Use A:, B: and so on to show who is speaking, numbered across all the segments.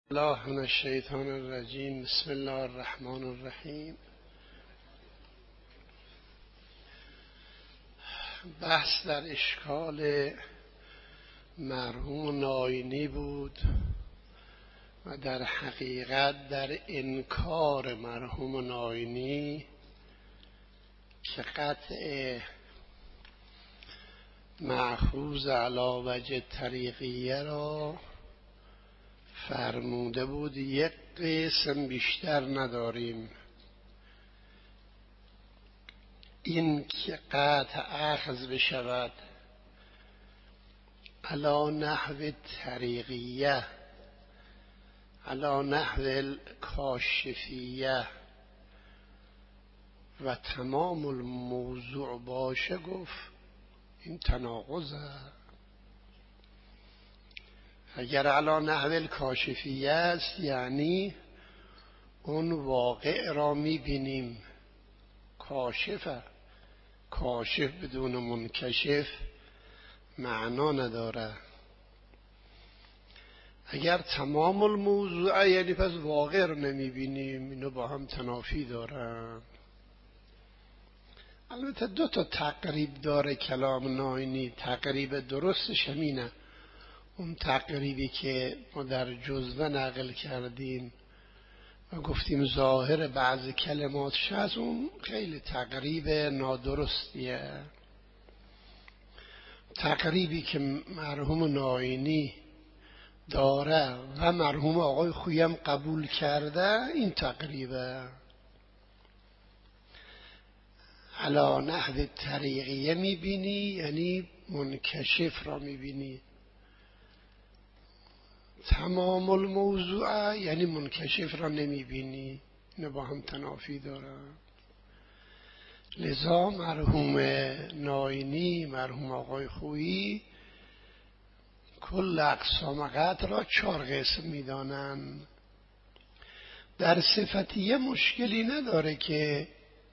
A: الله من الشیطان الرجیم. بسم الله الرحمن الرحیم. بحث در اشکال مرحوم ناینی بود و در حقیقت در انکار مرحوم ناینی که قطع مأخوذ علی وجه طریقیه را فرموده بود یک قسم بیشتر نداریم. این که قطع اخذ بشود علی نحو طریقیه، علی نحو کاشفیه و تمام الموضوع باشه، گفت این تناقضه. اگر علی نحو کاشفیه است یعنی اون واقع را میبینیم. کاشفه، کاشف بدون منکشف معنا نداره. اگر تمام الموضوع یعنی پس واقع رو نمیبینیم. اینو با هم تنافی دارن. البته دو تا تقریب داره کلام ناینی. تقریب درستش همینه، اون تقریبی که ما در جزوه نقل کردیم و گفتیم ظاهر بعض کلماتش هست، اون خیلی تقریب نادرستیه. تقریبی که مرحوم ناینی داره و مرحوم آقای خویم قبول کرده، این تقریبه. علی نحو طریقیه میبینی یعنی منکشف را میبینی. تمام الموضوع یعنی منکشف را نمیبینی. اینو با هم تنافی داره. لذا مرحوم ناینی، مرحوم آقای خویی کل اقسام قطع را 4 قسم میدانن. در صفتیه مشکلی نداره که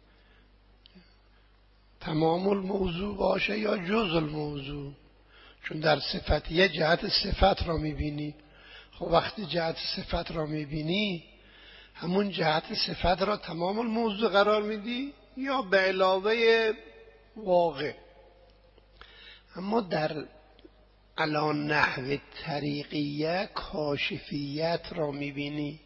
A: تمام الموضوع باشه یا جز الموضوع، چون در صفتیه جهت صفت را میبینی. خب وقتی جهت صفت را میبینی، همون جهت صفت را تمام الموضوع قرار میدی یا به علاوه واقع. اما در علی نحو طریقیه کاشفیت را میبینی.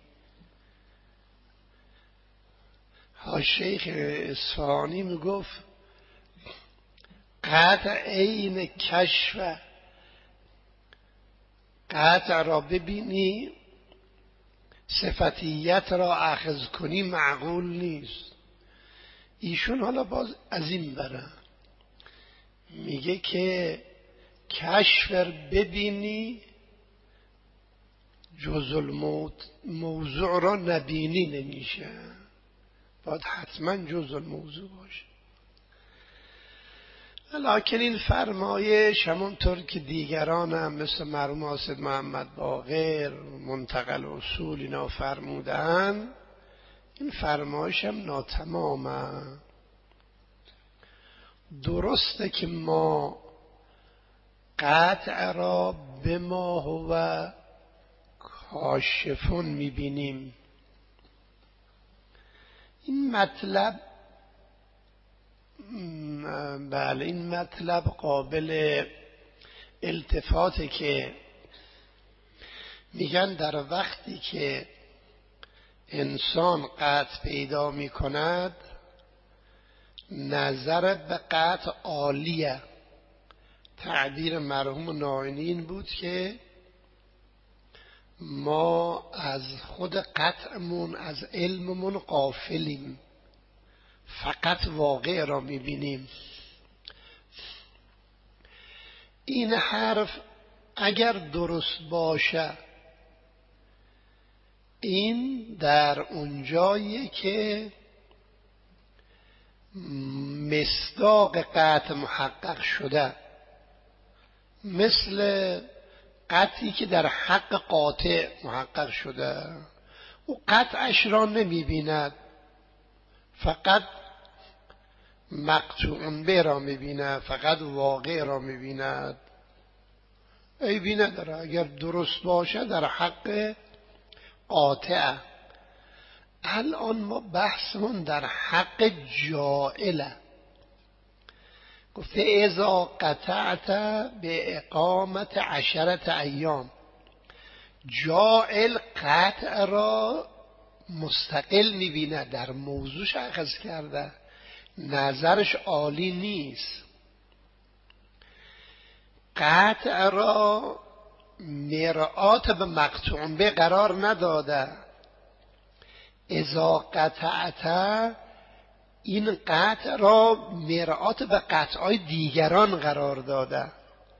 A: شیخ اصفهانی میگفت قطع عین کشف، قطع را ببینی صفتیت را اخذ کنی معقول نیست. ایشون حالا باز از این بره میگه که کشف ببینی جز الموضوع را نبینی نمیشه، باید حتما جز الموضوع باشه. لکن این فرمایش همونطور که دیگران هم مثل مرحوم حاسد محمد باقر منتقل اصول اینا فرمودن، این فرمایش هم ناتمامه. درسته که ما قطع را به ما هو کاشفون میبینیم. این مطلب بله، این مطلب قابل التفاته که میگن در وقتی که انسان قطع پیدا میکند، نظر به قطع عالیه. تعبیر مرحوم ناینی این بود که ما از خود قطعمون، از علممون غافلیم، فقط واقع را میبینیم. این حرف اگر درست باشه، این در اونجایی که مصداق قطع محقق شده، مثل قطعی که در حق قاطع محقق شده، او قطعش را نمیبیند، فقط مقطوع به را میبیند، فقط واقع را میبیند. عیبی نداره اگر درست باشه در حق قاطع. الان ما بحثمون در حق جائله. گفته اذا قطعت به اقامت 10 ایام. جائل قطع را مستقل میبینه، در موضوعش اخذ کرده، نظرش عالی نیست. قطع را مرآت به مقطوع به قرار نداده. اذا قطعت این قطع را مرآت به قطعای دیگران قرار داده.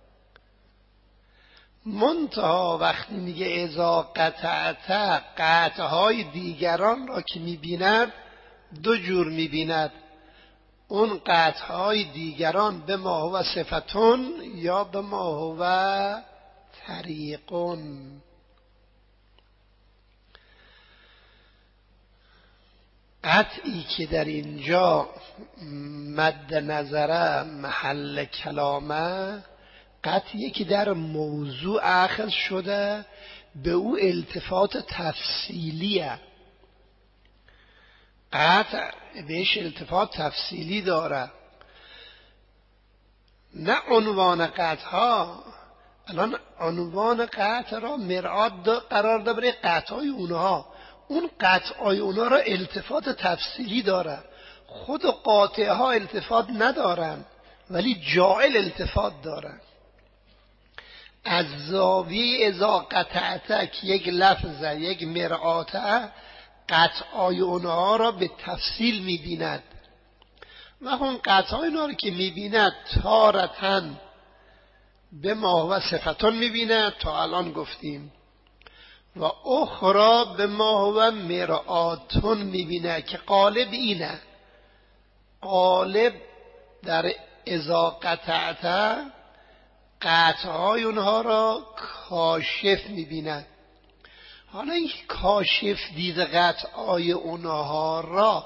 A: منتها وقتی میگه اذا قطعت، قطعهای دیگران را که میبیند دو جور میبیند. اون قطعهای دیگران به ما هو صفتون یا به ما هو طریقون. قطعی که در اینجا مد نظره محل کلامه، قطعی که در موضوع اخذ شده، به او التفات تفصیلیه. قطع بهش التفات تفصیلی داره، نه عنوان قطع ها. الان عنوان قطع را مرآت قرار ده برای قطعای اونها. اون قطعای اونها را التفات تفصیلی داره. خود قاطع ها التفات ندارن، ولی جائل التفات دارن. از زاویه اذا قطعت که یک لفظه، یک مرآته، قطعای اونها را به تفصیل میبیند و اون قطعای اونها را که میبیند تارتن به ما و صفتون میبیند، تا الان گفتیم، و اخرى به ما و مرآتون میبیند که قالب اینه. قالب در اذا قطعت قطعای اونها را کاشف میبیند. حالا این کاشف دید قطعای اونها را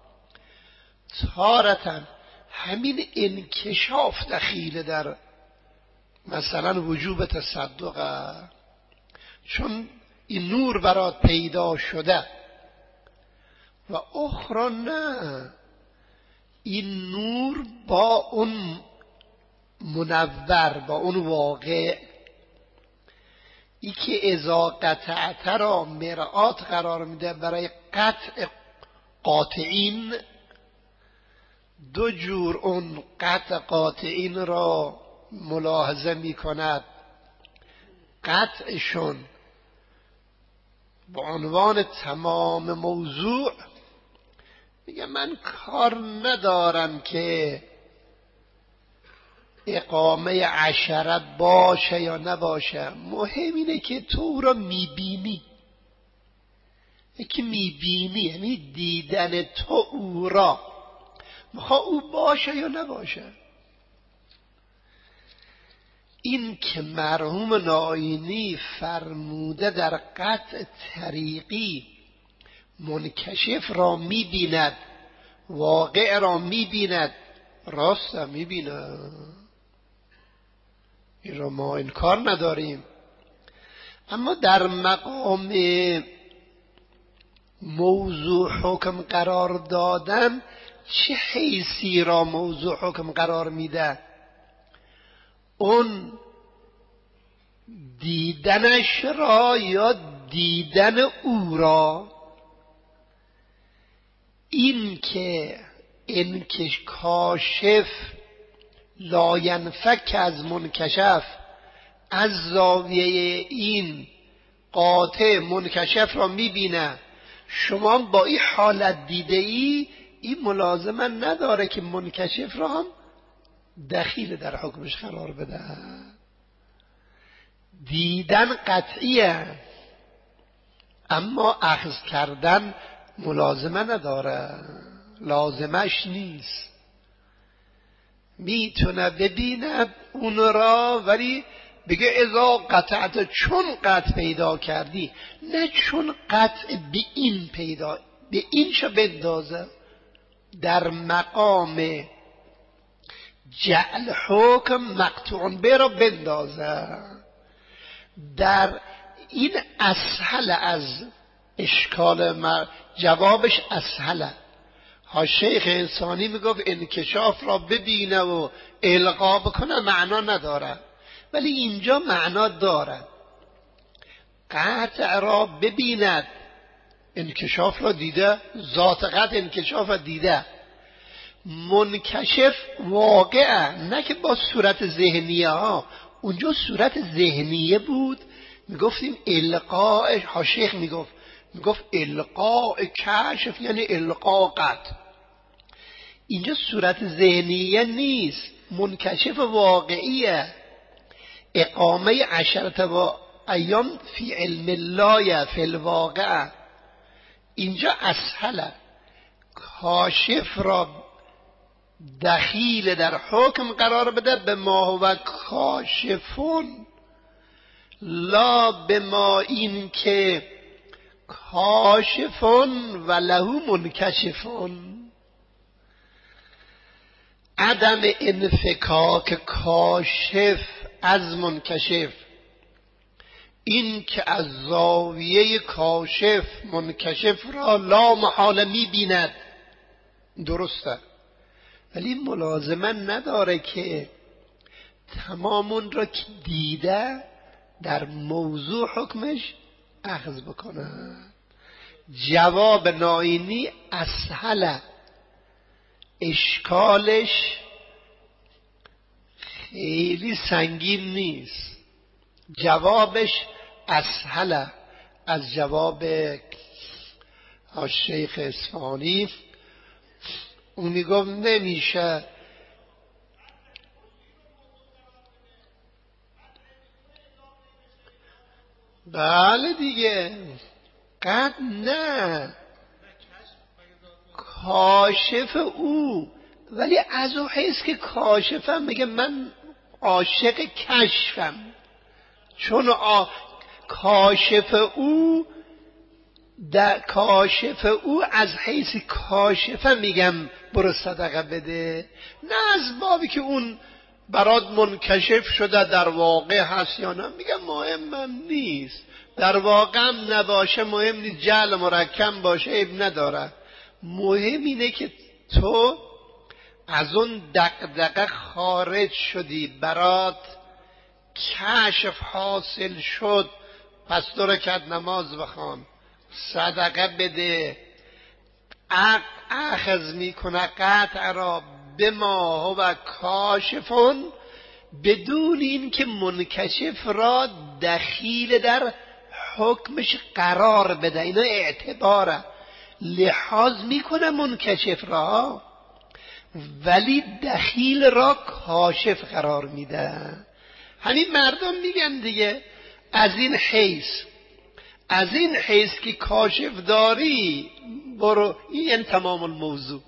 A: تارتن همین انکشاف دخیل در مثلا وجوب تصدق، چون این نور برات پیدا شده. و اخرى نه، این نور با اون منور، با اون واقع، ای که اذا قطعت را مرآت قرار میده برای قطع قاطعین. دو جور اون قطع قاطعین را ملاحظه میکند. قطعشون با عنوان تمام موضوع میگه من کار ندارم که اقامه 10 باشه یا نباشه، مهم اینه که تو او را میبینی. یکی میبینی یعنی دیدن تو او را، میخواه او باشه یا نباشه. این که مرحوم ناینی فرموده در قطع طریقی منکشف را میبیند، واقع را میبیند، راست هم میبیند، این را ما انکار نداریم. اما در مقام موضوع حکم قرار دادن، چه حیثی را موضوع حکم قرار میده؟ اون دیدنش را یا دیدن او را؟ این که کاشف لا ینفک از منکشف، از زاویه این قاطع منکشف را میبینه، شما با این حالت دیده ای، این ملازمه نداره که منکشف را هم دخیل در حکمش قرار بده. دیدن قطعیه، اما اخذ کردن ملازمه نداره، لازمش نیست. میتونه ببیند اون را، ولی بگه اذا قطعت، چون قطع پیدا کردی، نه چون قطع به این پیدا، به این شو بندازه. در مقام جعل حکم مقطوع به را بندازه. در این اسهل از جوابش اسهله. ها شیخ انسانی میگفت انکشاف را ببینه و القا بکنه معنا نداره، ولی اینجا معنا داره. قطع را ببیند، انکشاف را دیده، ذات قطع انکشاف را دیده. منکشف واقعه، نه که با صورت ذهنیه ها. اونجا صورت ذهنیه بود، میگفتیم القاء. ها شیخ میگفت القاء کشف یعنی القاء قطع. اینجا صورت ذهنیه نیست، منکشف واقعیه. اقامه 10 ایام فی علم الله فی الواقع. اینجا اسهله. کاشف را دخیل در حکم قرار بده به ما هو کاشفون، لا به ما این که کاشفون و له منکشفون. عدم انفکاک کاشف از منکشف، این که از زاویه کاشف منکشف را لا محاله می‌بیند، درسته، ولی ملازمه نداره که تمام اون را که دیده در موضوع حکمش اخذ بکنه. جواب ناینی اسهله، اشکالش خیلی سنگین نیست، جوابش اسهله از جواب شیخ اصفهانی. اون میگفت نمیشه. بله دیگه، قد نه کاشف او، ولی از او حیث که کاشفم میگه من عاشق کشفم، چون کاشف او کاشف او از حیث کاشفه میگم برو صدقه بده، نه از بابی که اون برات منکشف شده در واقع هست یا نه. میگم مهمم نیست، در واقع هم نباشه مهم نیست، جعل مرکب باشه عیب نداره. مهم اینه که تو از اون دغدغه خارج شدی، برات کشف حاصل شد، پس 2 رکعت نماز بخوان، صدقه بده. اخذ میکنه قطع را به ما هو کاشفون، بدون این که منکشف را دخیل در حکمش قرار بده. اینا اعتباره، لحاظ میکنه منکشف را، ولی دخیل را کاشف قرار میده. همین مردم میگن دیگه از این حیث که کاشف داری برو، این تمام الموضوع.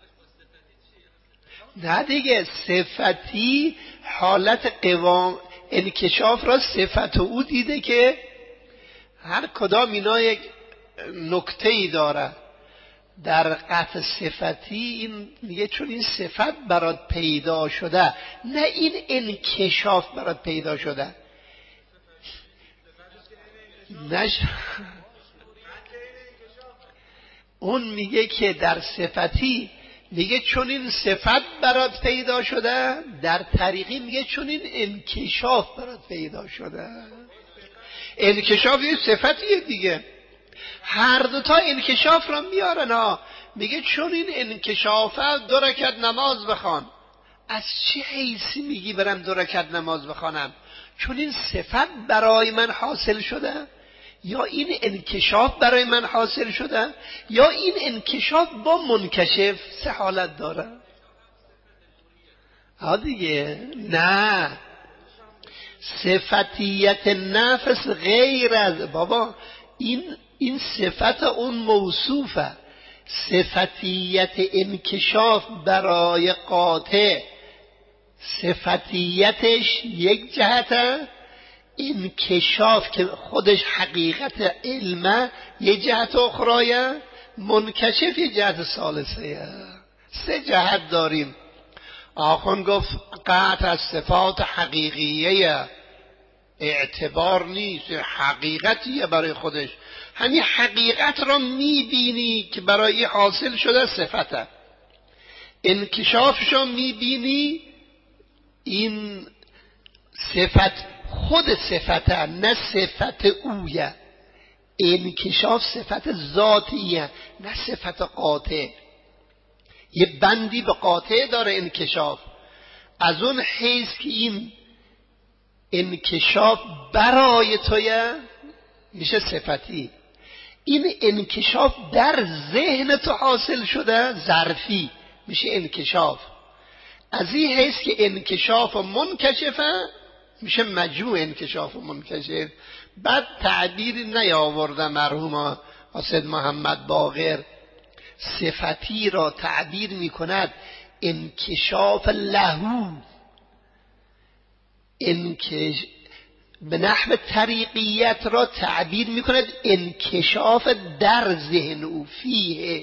A: نه دیگه، صفتی حالت قوام انکشاف را صفت او دیده که هر کدام اینا یک نکته ای داره. در قطع صفتی این میگه چون این صفت برات پیدا شده، نه این انکشاف برات پیدا شده. اون میگه که در صفتی میگه چون این صفت برات پیدا شده، در طریقی میگه چون این انکشاف برات پیدا شده. انکشاف یه صفتیه دیگه، هر دوتا انکشاف را میارن. میگه چون این انکشافه 2 رکعت نماز بخوان. از چه حیثی میگی برم 2 رکعت نماز بخوانم؟ چون این صفت برای من حاصل شده، یا این انکشاف برای من حاصل شده، یا این انکشاف با منکشف 3 حالت داره. دیگه نه، صفتیت نفس غیر از بابا، این صفت اون موصوفه. صفتیت انکشاف برای قاطع صفتیتش یک جهته، انکشاف که خودش حقیقت علمه یک جهت اخرایه، منکشف یک جهت ثالثه. 3 جهت داریم. آخون گفت قطع از صفات حقیقیه، اعتبار نیست، حقیقتیه برای خودش. همین حقیقت را میبینی که برای حاصل شده صفته، انکشافش را میبینی، این صفت خود صفته نه صفت اویه، انکشاف صفت ذاتیه نه صفت قاطع. یه بندی به قاطع داره انکشاف، از اون حیث که این انکشاف برای تویه میشه صفتی، این انکشاف در ذهن تو حاصل شده ظرفی میشه انکشاف. از این حیث که انکشاف و منکشفه میشه مجموع انکشاف و منکشف. بعد تعبیری نیاورده مرحوم حسین محمد باقر، صفتی را تعبیر میکند انکشاف لهو، به نحو طریقیت را تعبیر میکند انکشاف در ذهن او فیه.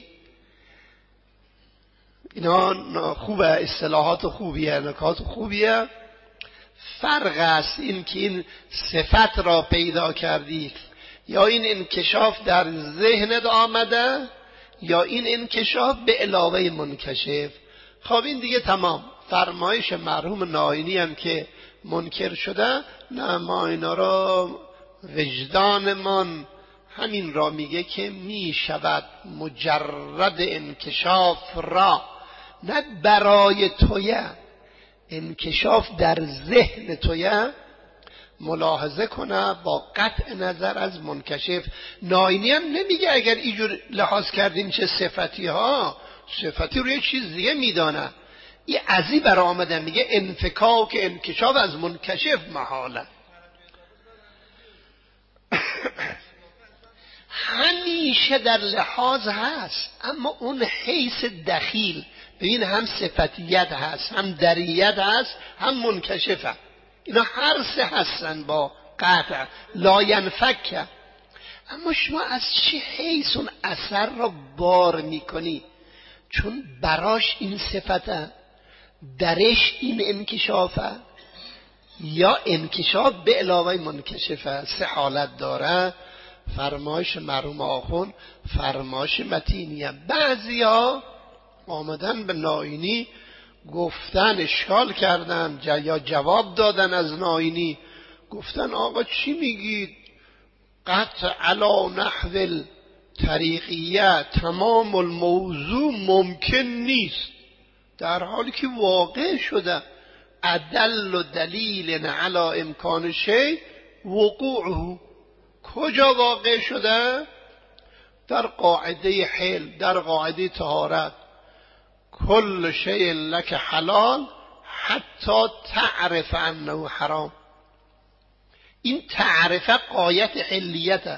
A: اینا خوبه، اصطلاحات خوبیه، نکات خوبیه. فرق است این که این صفت را پیدا کردی یا این انکشاف در ذهنت آمده یا این انکشاف به علاوه منکشف. خب این دیگه تمام. فرمایش مرحوم ناینی هم که منکر شده، نه ما اینا را وجدانمان همین را میگه که می شود مجرد انکشاف را نه برای تویه، انکشاف در ذهن تویه ملاحظه کنه با قطع نظر از منکشف. ناینی هم نمیگه اگر اینجور لحاظ کردیم چه صفتی ها، صفتی رو یه چیز دیگه میدانه. این ازی برا آمده میگه انفکاک انکشاف از منکشف محاله. همیشه در لحاظ هست، اما اون حیث دخیل، ببین هم صفتیت هست، هم دریت هست، هم منکشفه. اینا هر سه هستن با قطع لا ینفک. اما شما از چه حیث اون اثر را بار میکنی؟ چون براش این صفته، درش این انکشافه، یا انکشاف به علاوه منکشفه. سه حالت داره. فرمایش مرحوم آخوند فرمایش متینیه. بعضی ها آمدن به ناینی گفتن، اشکال کردن یا جواب دادن از ناینی، گفتن آقا چی میگید؟ قطع علی نحو طریقیه تمام الموضوع ممکن نیست، در حالی که واقع شده. ادل و دلیل علی امکان شیء وقوعه. کجا واقع شده؟ در قاعده حل، در قاعده طهارت. کل شیء لک حلال حتی تعرف انه حرام. این تعرفه قایت حلیته.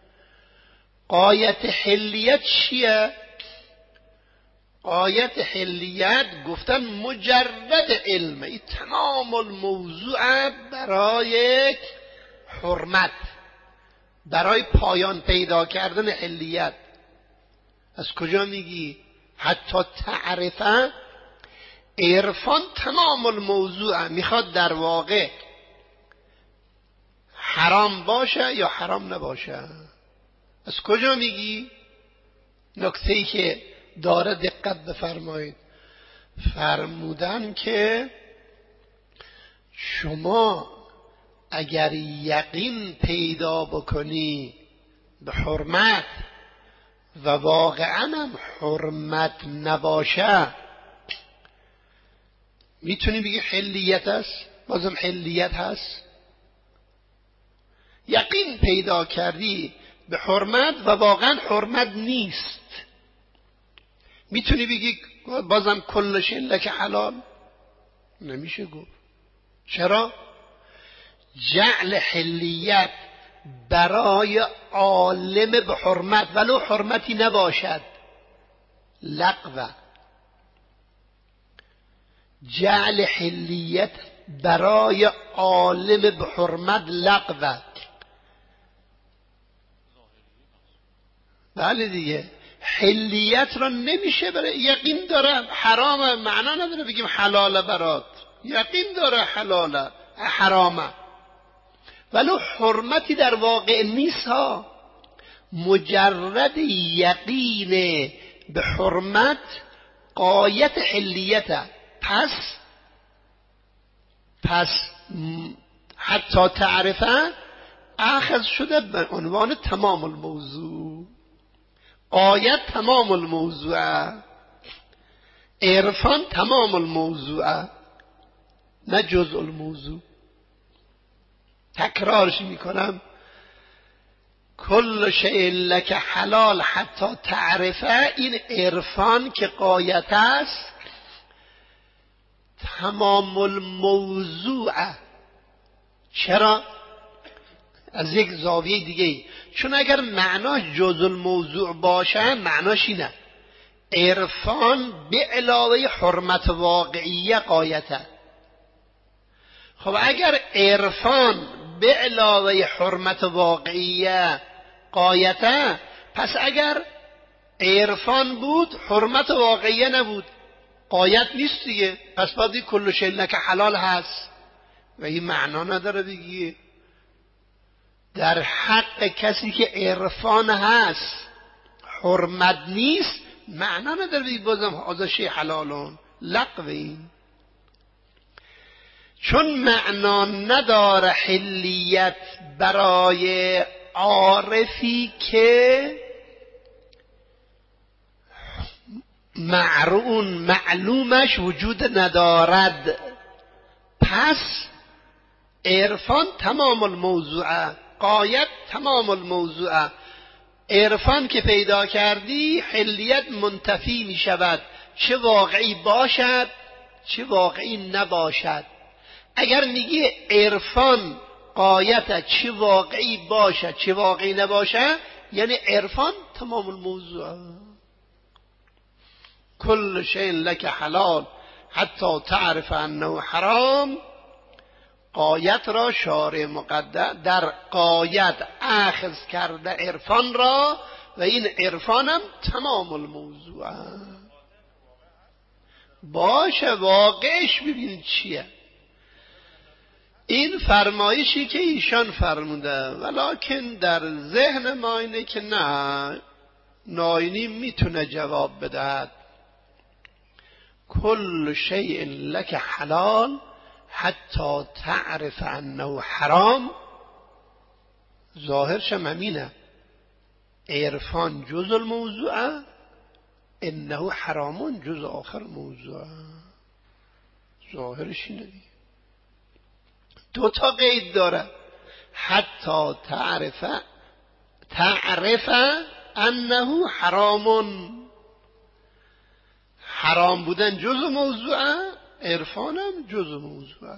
A: قایت حلیت چیه؟ قایت حلیت گفتن مجرد علمه. این تمام الموضوع برای حرمت، برای پایان پیدا کردن حلیت. از کجا میگی؟ حتی تعرفه. عرفان تمام الموضوع میخواد در واقع حرام باشه یا حرام نباشه. از کجا میگی؟ نکته‌ای که داره دقت بفرمایید. فرمودن که شما اگر یقین پیدا بکنی به حرمت و واقعا هم حرمت نباشه، میتونی بگی حلیت است، بازم حلیت هست. یقین پیدا کردی به حرمت و واقعا حرمت نیست، میتونی بگی بازم کل شیء لک حلال؟ نمیشه گفت. چرا؟ جعل حلیت برای عالم به حرمت ولو حرمتی نباشد لغوه. جعل حلیت برای عالم به حرمت لغوه. بله دیگه، حلیت را نمیشه برای یقین داره حرامه، معنا نداره بگیم حلاله برات. یقین داره حلاله حرامه ولو حرمتی در واقع نیست ها. مجرد یقین به حرمت غایت حلیته. پس حتی تعرفه اخذ شده به عنوان تمام الموضوع، غایت تمام الموضوع، عرفان تمام الموضوع، نه جزء الموضوع. تکرارش میکنم، کل شیء لک حلال حتی تعرفه، این عرفان که غایت است تمام الموضوع. چرا؟ از یک زاویه دیگه، چون اگر معناش جزء الموضوع باشه معناش اینه عرفان به علاوه حرمت واقعیه غایته. خب اگر عرفان به علاوه حرمت واقعیه غایته، پس اگر عرفان بود حرمت واقعیه نبود، غایت نیست دیگه. پس باید کل شیء لک حلال هست و این معنا نداره بگی در حق کسی که عرفان هست حرمت نیست، معنا نداره بگی بازم هذا شیء حلالون لغوی، چون معنا نداره حلیت برای عارفی که معلومش وجود ندارد. پس عرفان تمام الموضوع، غایت تمام الموضوع. عرفان که پیدا کردی حلیت منتفی می شود، چه واقعی باشد چه واقعی نباشد. اگر میگی عرفان غایت چه واقعی باشد چه واقعی نباشد، یعنی عرفان تمام الموضوع. کل شیء لک حلال حتی تعرف انه حرام، غایت را شارع مقدر در غایت اخذ کرده عرفان را و این عرفانم تمام الموضوع. باشه واقعش ببین چیه. این فرمایشی که ایشان فرموده، ولکن در ذهن ما اینه که نه، ناینی میتونه جواب بدهد کل شیء لک حلال حتی تعرف انه حرام. ظاهرش همینه، عرفان جزء الموضوع، انه حرامون جزء آخر موضوع. ظاهرش اینه. دو تا قید داره، حتی تعرف انه حرامون، حرام بودن جزء موضوع، عرفانم جزء موضوع.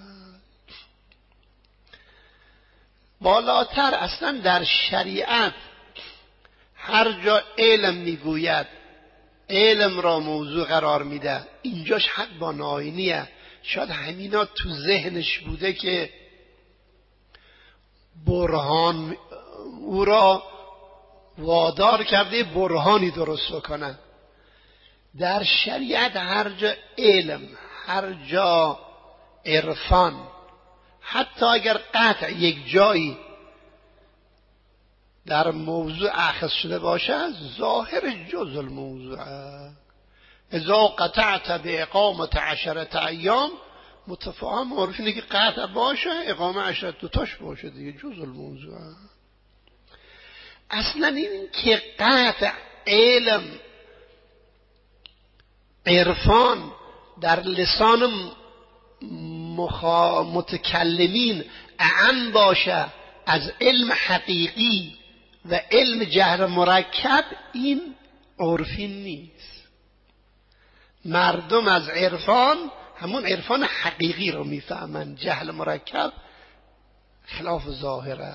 A: بالاتر اصلا در شریعت هر جا علم میگوید علم را موضوع قرار میده، اینجاش حق با ناینیه. شاید همینا تو ذهنش بوده که برهان او را وادار کرده برهانی درست بکنه. در شریعت هر جا علم، هر جا عرفان، حتی اگر قطع یک جایی در موضوع اخذ شده باشه، ظاهر جزء الموضوع. اذا قطعت به اقامت 10 ایام، متفاهم معروف اینه که قطع باشه، اقامه 10 دوتاش باشه دیگه، جزء الموضوع. اصلا این که قطع علم عرفان در لسان متکلمین اعم باشه از علم حقیقی و علم جهر مرکب، این عرفی نیست. مردم از عرفان همون عرفان حقیقی رو میفهمن، جهل مرکب خلاف ظاهره.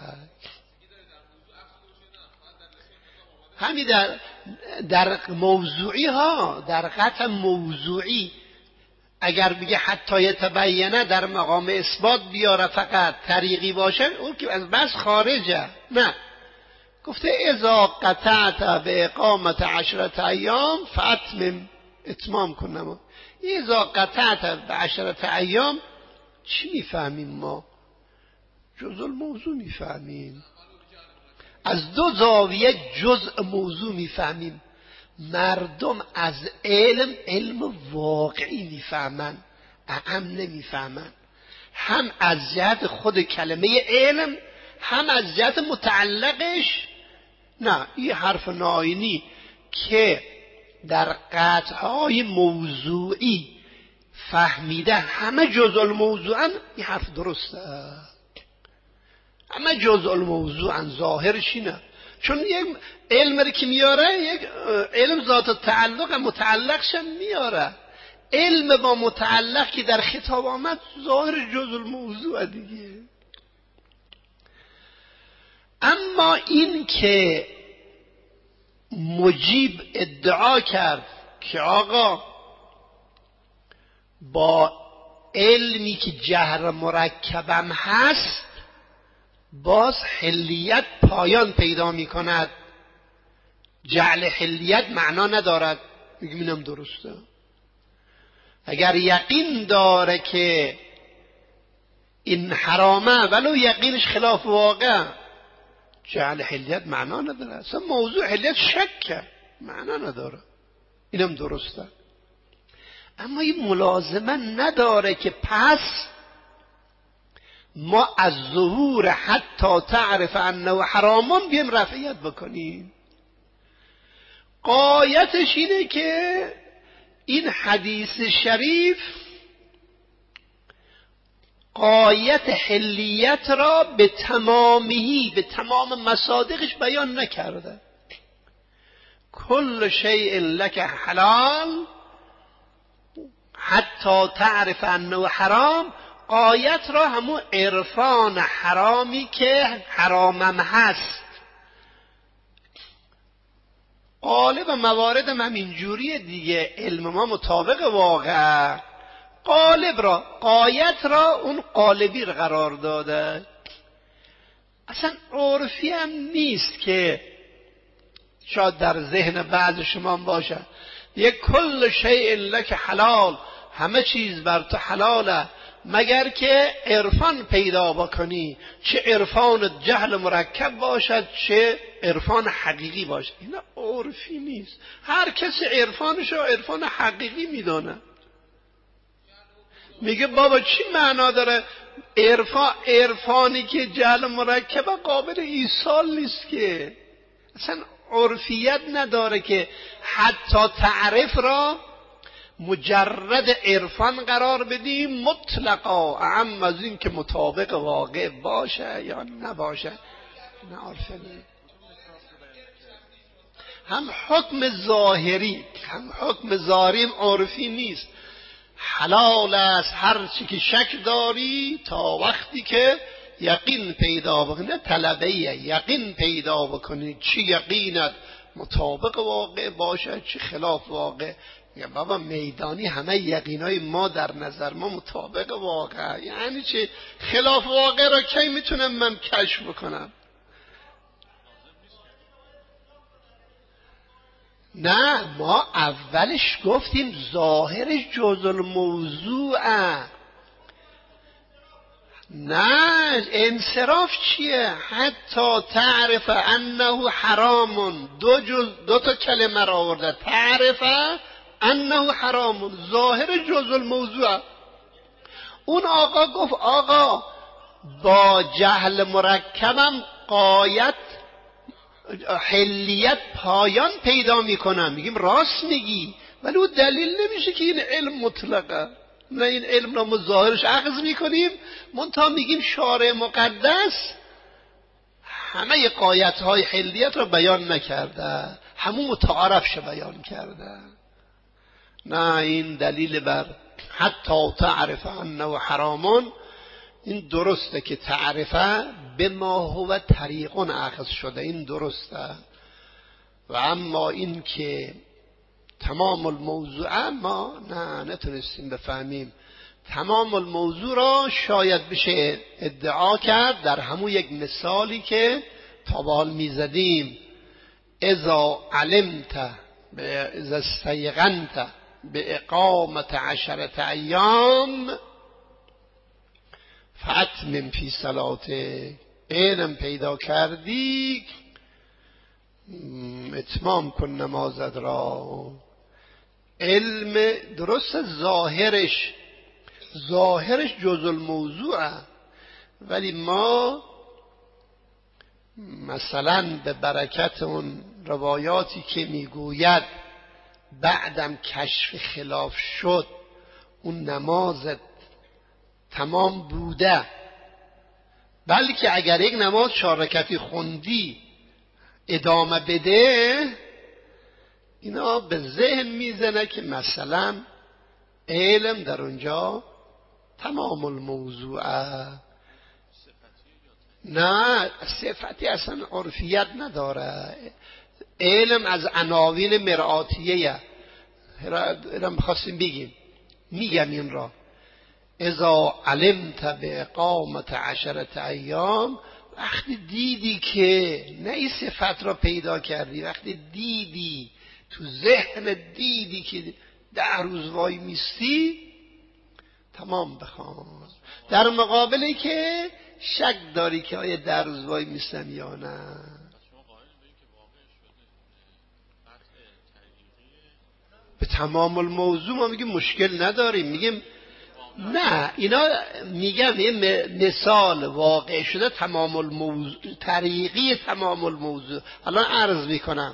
A: همین در موضوعی ها، در قطع موضوعی اگر بگه حتی یتبینه در مقام اثبات بیاره فقط طریقی باشه، اون که از بس خارجه. نه، گفته اذا قطعت به اقامت 10 ایام اتمام کنم. اذا قطعت به 10 ایام چی میفهمیم ما؟ جزء الموضوع میفهمیم. از دو زاویه جزء موضوع میفهمیم. مردم از علم واقعی میفهمن، اعم نمیفهمن، هم از جهت خود کلمه علم هم از جهت متعلقش. نه، این حرف ناینی که در قطعهای موضوعی فهمیده همه جزء الموضوعن، این حرف درسته. همه جزء الموضوعن، ظاهرش اینه. چون یک علم رو که میاره، یک علم ذات تعلق متعلقش میاره. علم با متعلق که در خطاب آمد ظاهر جزء الموضوع دیگه. اما این که مجیب ادعا کرد که آقا با علمی که جهر مرکبم هست باز حلیت پایان پیدا می کند، جعل حلیت معنا ندارد، میگم اینم درسته. اگر یقین داره که این حرامه ولو یقینش خلاف واقع، جعل حلیت معنا نداره. اصلا موضوع حلیت شکه، معنا نداره، اینم درسته. اما این ملازمه نداره که پس ما از ظهور حتی تعرف انه حرامون بیم رفعیت بکنیم. غایتش اینه که این حدیث شریف غایت حلیت را به تمامی، به تمام مصادقش بیان نکرده. کل شیء لک حلال حتی تعرف انه حرام، غایت را همون عرفان حرامی که حرامم هست. غالب موارد هم اینجوریه دیگه، علم ما مطابق واقع غالب را، غایت را اون غالبی را قرار داده. اصلا عرفی هم نیست که شاید در ذهن بعض شما باشه یک کل شیء لک حلال، همه چیز بر تو حلاله مگر که عرفان پیدا بکنی، چه عرفان جهل مرکب باشد چه عرفان حقیقی باشد. اینا عرفی نیست. هر کسی عرفانش رو عرفان حقیقی میدونه. میگه بابا چی معنا داره عرفانی که جهل مرکب قابل ایصال نیست که. اصلا عرفیت نداره که حتی تعریف را مجرد عرفان قرار بدیم مطلقا، اعم از این که مطابق واقع باشه یا نباشه. نه عرفی نیست. هم حکم ظاهری هم حکم ظاهری عرفی نیست. حلال است هر چی که شک داری تا وقتی که یقین پیدا بکنی. نه طلبه یقین پیدا بکنی، چی یقینت مطابق واقع باشه چی خلاف واقع. یا بابا میدانی همه یقینای ما در نظر ما مطابق واقع، یعنی چی خلاف واقع را کی میتونم من کشف بکنم؟ نه، ما اولش گفتیم ظاهرش جزء الموضوعه. نه، انصراف چیه؟ حتی تعرف انه حرام، دو تا کلمه را آورده، تعرف انه حرام، ظاهر جزء الموضوع. اون آقا گفت آقا با جهل مرکبم غایت حلیت پایان پیدا میکنم. میگیم راست میگی، ولی اون دلیل نمیشه که این علم مطلقه. نه، این علم را ما ظاهرش اخذ میکنیم، منتها میگیم شارع مقدس همه غایت های حلیت را بیان نکرده، همون متعارفش بیان کرده. نه، این دلیل بر حتی تعرف انه حرامون، این درسته که تعرفه به ما هو طریقون اخذ شده، این درسته. و اما این که تمام الموضوع ما نتونستیم بفهمیم. تمام الموضوع را شاید بشه ادعا کرد در همون یک مثالی که تا به حال میزدیم. اذا علمت اذا استیقنت به اقامت 10 ایام فاتمم فی صلاته، علم پیدا کردی اتمام کن نمازت را. علم درست ظاهرش جز الموضوعه، ولی ما مثلا به برکت اون روایاتی که میگوید بعدم کشف خلاف شد اون نمازت تمام بوده، بلکه اگر یک نماز 4 رکعتی خوندی ادامه بده، اینا به ذهن میزنه که مثلا علم در اونجا تمام الموضوعه. نه، صفتی اصلا عرفیت نداره. علم از عناوین مرآتیه. را میخواستیم بگیم، میگم این را: اذا علمت به اقامت 10 ایام، وقتی دیدی که نه این صفت را پیدا کردی، وقتی دیدی تو ذهن دیدی که 10 روز وای میستی، تمام بخوان. در مقابلی که شک داری که آیا 10 روز وای میستم یا نه. به تمام الموضوع ما میگیم مشکل نداریم، میگیم نه، اینا میگم یه مثال واقع شده تمام الموضوع، طریقی تمام الموضوع. الان عرض میکنم.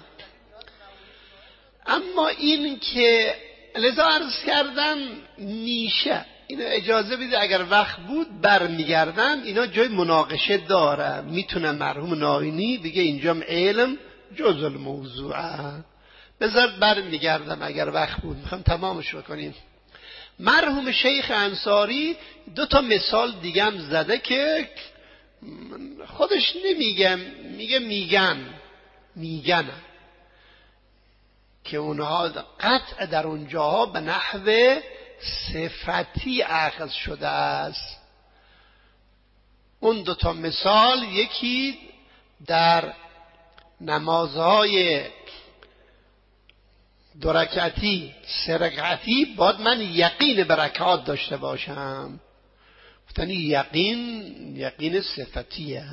A: اما این که لذا عرض کردم نیشه، اینو اجازه بده اگر وقت بود برمیگردم، اینا جای مناقشه داره. میتونه مرحوم ناینی بگه اینجا علم جز الموضوعه. بذار برمیگردم اگر وقت بود، میخوام تمامش بکنیم. مرحوم شیخ انصاری 2 تا مثال دیگه هم زده که خودش نمیگم، میگه میگن که اونها قطع در اونجاها به نحو صفتی اخذ شده است. اون 2 تا مثال، یکی در نمازهای 2 رکعتی 3 رکعتی باید من یقین به رکعات داشته باشم. گفتن یقین صفتیه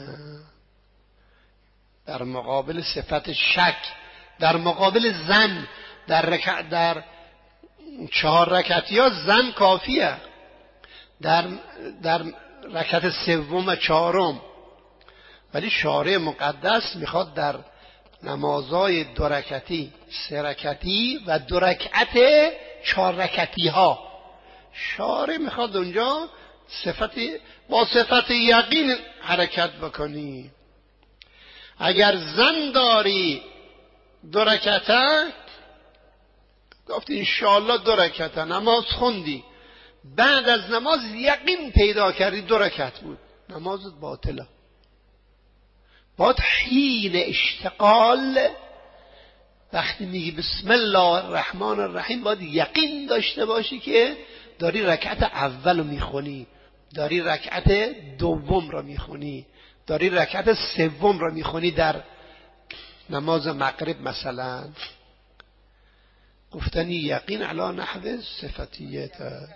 A: در مقابل صفت شک. در مقابل زن در 4 رکعتی ها زن کافیه. در رکعت 3 و 4، ولی شارع مقدس میخواد در نمازهای 2 رکعتی 3 رکعتی و 2 رکعت 4 رکعتی ها، شارع میخواد اونجا با صفت یقین حرکت بکنی. اگر زن داری 2 رکعته، گفتی انشاءالله 2 رکعته نماز خوندی، بعد از نماز یقین پیدا کردی 2 رکعت بود، نمازت باطله. باید حین اشتغال وقتی میگی بسم الله الرحمن الرحیم باید یقین داشته باشی که داری رکعت اول رو میخونی، داری رکعت دوم رو میخونی، داری رکعت سوم رو میخونی. در نماز مغرب مثلا گفتنی یقین علی نحو صفتیت.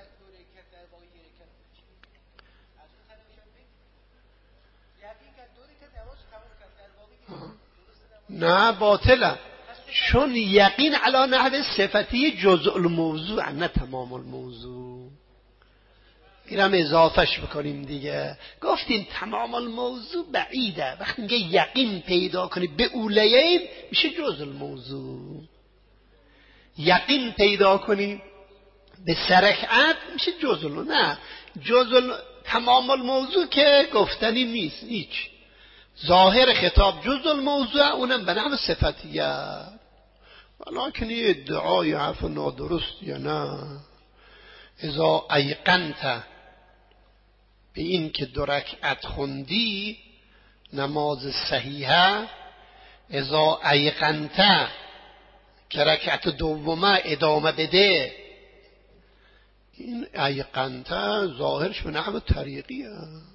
A: نه باطله، چون یقین علی نحو صفتی جزء الموضوع نه تمام الموضوع. اینم اضافهش بکنیم دیگه. گفتیم تمام الموضوع بعیده، وقتی میگه یقین پیدا کنی به اولیین میشه جزء الموضوع. یقین پیدا کنی به 3 رکعت میشه جزء نه تمام الموضوع که گفتنی نیست. هیچ ظاهر خطاب جزء الموضوع، اونم به نحو صفتیه، ولیکن یه ادعای حرف نادرست یا نه. اذا ایقنت به این که 2 رکعت خوندی نماز صحیحه، اذا ایقنت که رکعت دومه ادامه بده، این ایقنت ظاهرش به نحو طریقیه.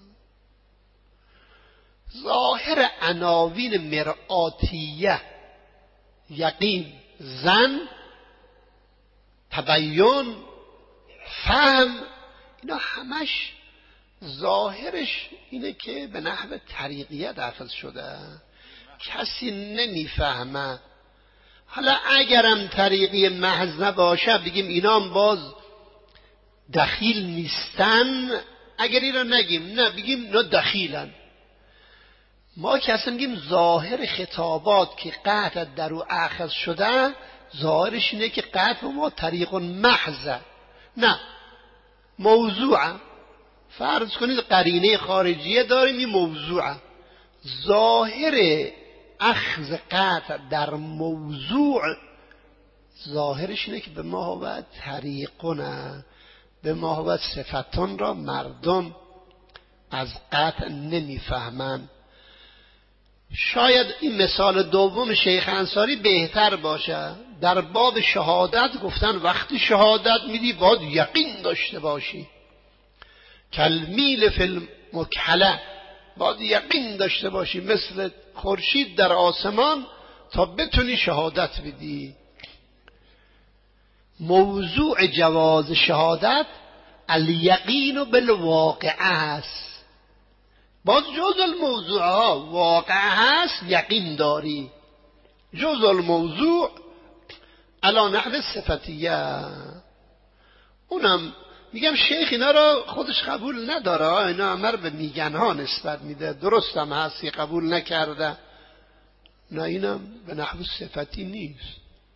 A: ظاهر عناوین مرآتیه، یقین، زن، تبین، فهم، اینا همش ظاهرش اینه که به نحو طریقیه لفظ شده. کسی نمیفهمه. حالا اگرم طریقی محض نباشه بگیم اینا هم باز دخیل نیستن، اگر اینا نگیم نه بگیم اینا دخیلن. ما که اصلا میگیم ظاهر خطابات که قطع در او اخذ شده، ظاهرش اینه که قطع ما طریق محض، نه موضوع. فرض کنید قرینه خارجیه داریم، این موضوع. ظاهر اخذ قطع در موضوع ظاهرش اینه که به ما باید طریقونه، به ما باید صفتان را مردم از قطع نمیفهمن. شاید این مثال دوم شیخ انصاری بهتر باشه. در باب شهادت گفتن وقتی شهادت میدی باید یقین داشته باشی، کالمیل فی المکحله، باید یقین داشته باشی مثل خورشید در آسمان تا بتونی شهادت بدی. موضوع جواز شهادت الیقین بالواقع است. باز جز الموضوع ها واقع هست یقین داری، جز الموضوع علی نحو صفتیه. اونم میگم شیخ اینا را خودش قبول نداره، اینا همه به میگن ها نسبت میده، درست هم هستی قبول نکرده، نه اینم به نحو صفتی نیست.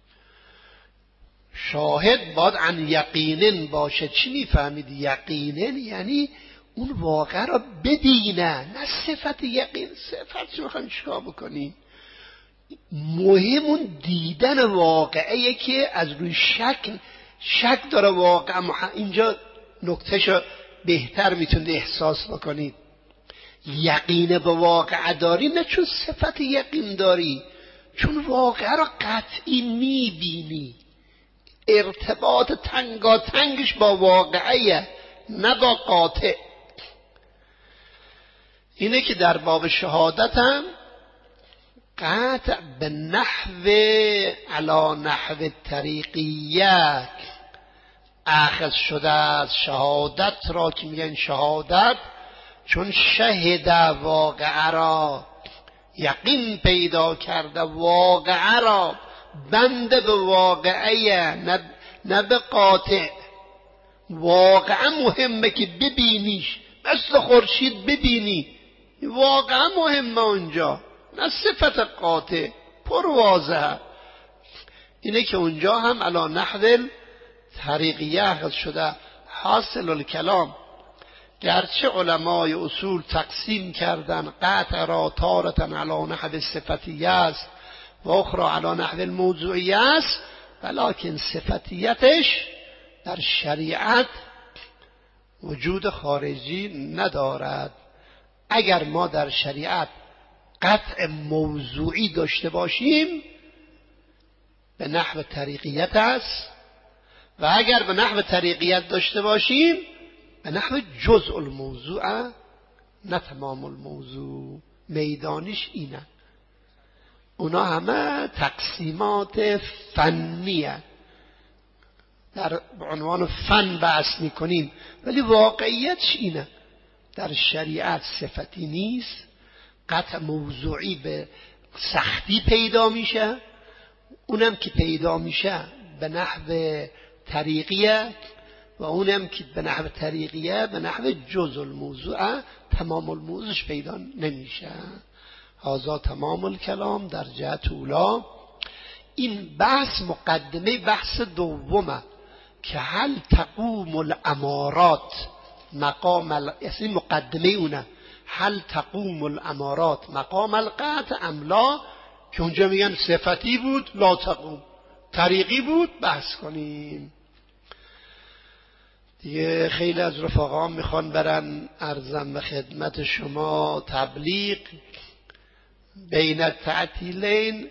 A: شاهد باید عن یقینن باشه. چی میفهمید یقینن؟ یعنی اون واقع را بدینه، نه صفت یقین. صفت چی میخوایم چیکار بکنیم؟ مهم اون دیدن واقعه که از روی شک داره واقع. اینجا نکتهشو بهتر میتونید احساس بکنید. یقین به واقع داری، نه چون صفت یقین داری، چون واقع را قطعی میبینی، ارتباط تنگاتنگش با واقعه نه با قاطع. اینه که در باب شهادت هم قطع به نحو علی نحو طریقیه اخذ شده از شهادت را که میگن شهادت چون شهد واقع را، یقین پیدا کرده واقع را، بنده به واقعه نه به قاطع. واقعا مهمه که ببینیش، مثل خورشید ببینی، واقعا مهمه اونجا، نه صفت قاطع پر واضحه. اینه که اونجا هم علی نحو طریقیه اخذ شده. حاصل الکلام گرچه علمای اصول تقسیم کردن قطع را تارة علی نحو صفتیه است و اخرى علی نحو الموضوعیه است، ولکن صفتیتش در شریعت وجود خارجی ندارد. اگر ما در شریعت قطع موضوعی داشته باشیم به نحو طریقیت است، و اگر به نحو طریقیت داشته باشیم به نحو جزء الموضوع نه تمام الموضوع. میدانش اینه. اونا همه تقسیمات فنیه، در عنوان فن بحث میکنیم، ولی واقعیتش اینه. در شریعت صفتی نیست، قطع موضوعی به سختی پیدا میشه، اونم که پیدا میشه به نحو طریقیه، و اونم که به نحو طریقیه به نحو جزء الموضوع، تمام الموضوعش پیدا نمیشه. هذا تمام الکلام در جهت اولا. این بحث مقدمه بحث دومه که هل تقوم الامارات مقام این مقدمه اونه، هل تقوم الامارات مقام القطع ام لا، که اونجا میگن صفتی بود لا تقوم، طریقی بود بحث کنیم. دیگه خیلی از رفقام میخوان برن ارزم به خدمت شما تبلیغ بین تعطیلین،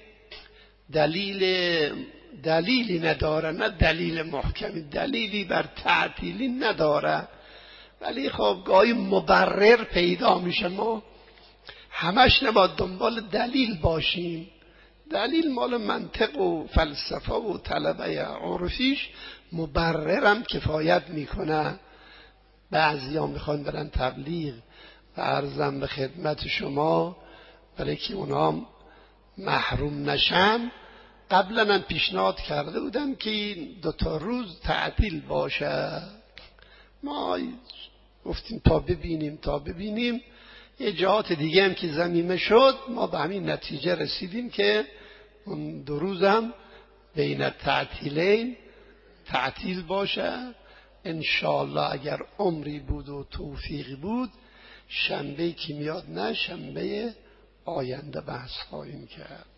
A: دلیلی نداره، نه دلیل محکمی، دلیلی بر تعطیلی نداره، ولی خب گاهی مبرر پیدا میشه. ما همش نباید دنبال دلیل باشیم، دلیل مال منطق و فلسفه و طلبه عرفیش، مبررم کفایت میکنه. بعضی ها میخوان برن تبلیغ و عرضم به خدمت شما برای که اونا محروم نشم، قبلا من پیشنهاد کرده بودم که این 2 روز تعطیل باشه. ما گفتیم تا ببینیم یه جهات دیگه هم که ضمیمه شد، ما به همین نتیجه رسیدیم که اون 2 روزم بین تعطیلین تعطیل باشه. انشاءالله اگر عمری بود و توفیقی بود، شنبه که میاد نه شنبه آینده بحث خواهیم کرد.